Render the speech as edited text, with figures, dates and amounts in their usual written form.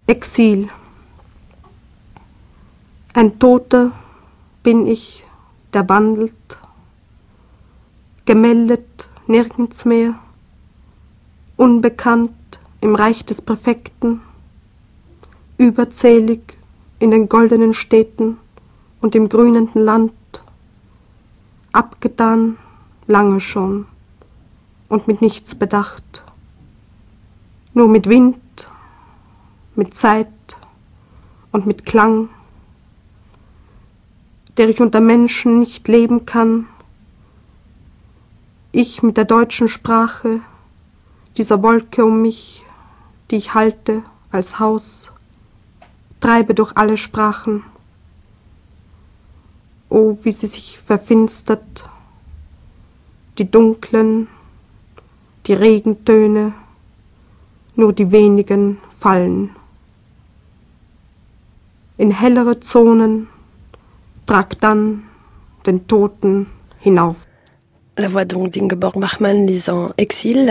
Exil. Ein Toter bin ich, der wandelt, gemeldet nirgends mehr, unbekannt im Reich des Perfekten, überzählig in den goldenen Städten und im grünenden Land, abgetan lange schon und mit nichts bedacht, nur mit Wind, mit Zeit und mit Klang, der ich unter Menschen nicht leben kann, ich mit der deutschen Sprache, dieser Wolke um mich, die ich halte als Haus, treibe durch alle Sprachen. Oh, wie sie sich verfinstert, die dunklen, die Regentöne, nur die wenigen fallen. In hellere Zonen trag dann den Toten hinauf. La voix donc d'Ingeborg Bachmann lisant Exil.